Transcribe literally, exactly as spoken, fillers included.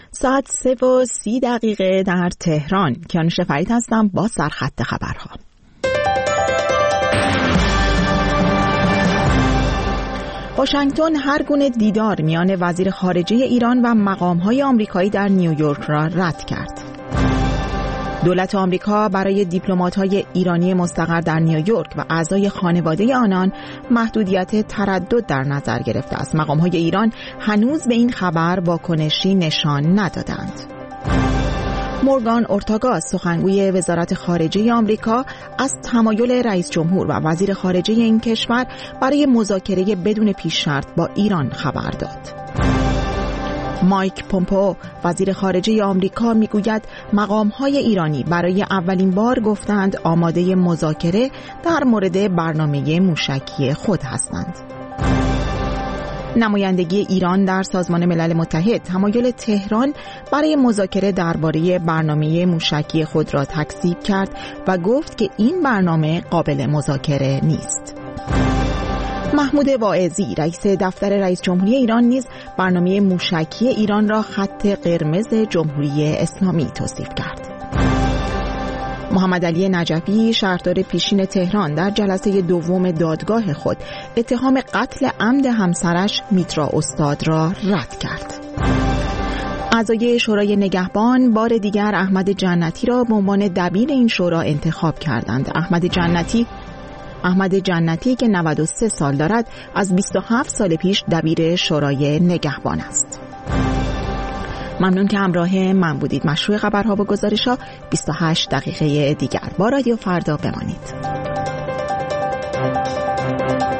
ساعت سه و سی دقیقه در تهران. کیانوش فرید هستم با سرخط خبرها. واشنگتن هر گونه دیدار میان وزیر خارجه ایران و مقام‌های آمریکایی در نیویورک را رد کرد. دولت آمریکا برای دیپلمات‌های ایرانی مستقر در نیویورک و اعضای خانواده آنان محدودیت تردد در نظر گرفته است. مقام‌های ایران هنوز به این خبر واکنشی نشان ندادند. مورگان اورتاگا سخنگوی وزارت خارجه آمریکا از تمایل رئیس جمهور و وزیر خارجه این کشور برای مذاکره بدون پیش شرط با ایران خبر داد. مایک پومپئو وزیر خارجه آمریکا میگوید مقام‌های ایرانی برای اولین بار گفتند آماده مذاکره در مورد برنامه موشکی خود هستند. نمایندگی ایران در سازمان ملل متحد تمایل تهران برای مذاکره درباره برنامه موشکی خود را تکذیب کرد و گفت که این برنامه قابل مذاکره نیست. محمود واعظی رئیس دفتر رئیس جمهوری ایران نیز برنامه موشکی ایران را خط قرمز جمهوری اسلامی توصیف کرد. محمد علی نجفی شهردار پیشین تهران در جلسه دوم دادگاه خود اتهام قتل عمد همسرش میترا استاد را رد کرد. اعضای شورای نگهبان بار دیگر احمد جنتی را به عنوان دبیر این شورا انتخاب کردند. احمد جنتی احمد جنتی که نود و سه سال دارد از بیست و هفت سال پیش دبیر شورای نگهبان است. ممنون که همراه من بودید. مشروع خبرها و گزارش‌ها بیست و هشت دقیقه دیگر با رادیو فردا بمانید.